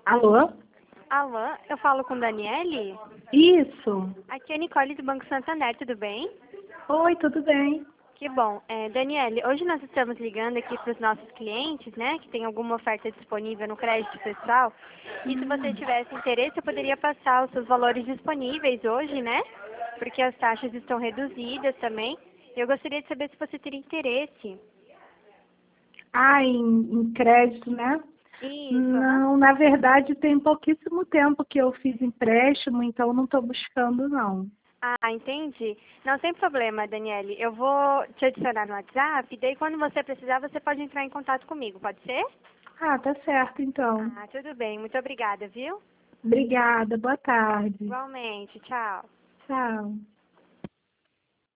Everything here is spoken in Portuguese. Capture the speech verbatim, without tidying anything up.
Alô? Alô, eu falo com Daniele? Isso. Aqui é a Nicole do Banco Santander, tudo bem? Oi, tudo bem? Que bom. É, Daniele, hoje nós estamos ligando aqui para os nossos clientes, né, que tem alguma oferta disponível no crédito pessoal. E se você tivesse interesse, eu poderia passar os seus valores disponíveis hoje, né? Porque as taxas estão reduzidas também. Eu gostaria de saber se você teria interesse. Ah, em, em crédito, né? Isso, aham. Não, na verdade tem pouquíssimo tempo que eu fiz empréstimo, então não estou buscando, não. Ah, entendi. Não tem problema, Daniele. Eu vou te adicionar no WhatsApp, e daí quando você precisar, você pode entrar em contato comigo, pode ser? Ah, tá certo, então. Ah, tudo bem. Muito obrigada, viu? Obrigada, boa tarde. Igualmente. Tchau. Tchau.